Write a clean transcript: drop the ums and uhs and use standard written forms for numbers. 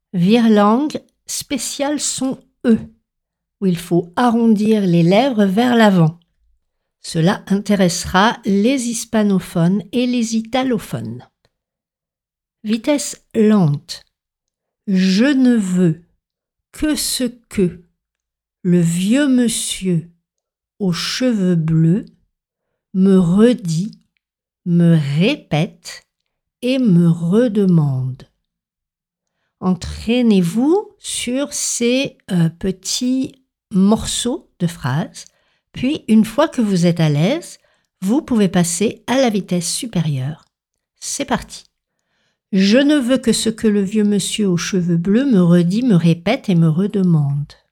Virlangue, spécial son E, où il faut arrondir les lèvres vers l'avant. Cela intéressera les hispanophones et les italophones. Vitesse lente. Je ne veux que ce que le vieux monsieur aux cheveux bleus me redit, me répète et me redemande. Entraînez-vous sur ces petits morceaux de phrases, puis une fois que vous êtes à l'aise, vous pouvez passer à la vitesse supérieure. C'est parti. Je ne veux que ce que le vieux monsieur aux cheveux bleus me redit, me répète et me redemande.